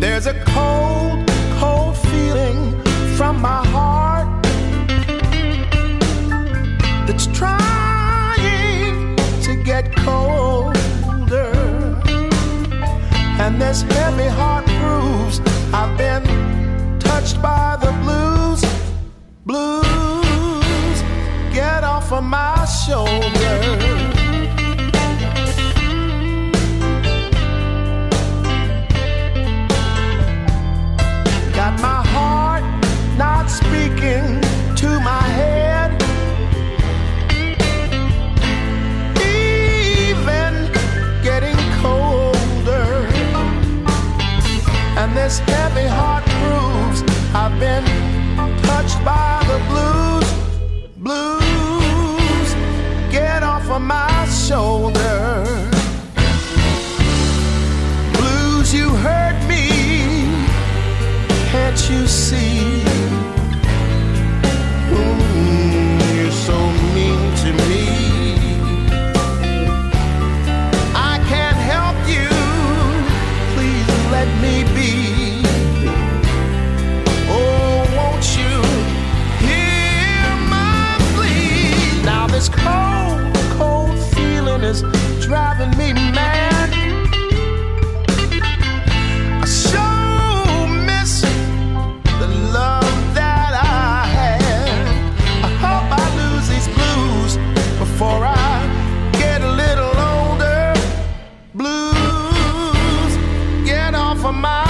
There's a cold, cold feeling from my heart that's trying to get colder. And this heavy heart proves I've been touched by the blues. Blues, get off of my shoulder. Got my heart not speaking to my head, even getting colder. And this heavy heart proves I've been touched by the blues. Blues, get off of my shoulder. Blues, you hurt me, can't you see? You're so mean to me. I can't help you, please let me be. Oh, won't you hear my plea? Now this cold, cold feeling is driving me mad. I sure miss the love that I had. I hope I lose these blues before I get a little older. Blues, get off of my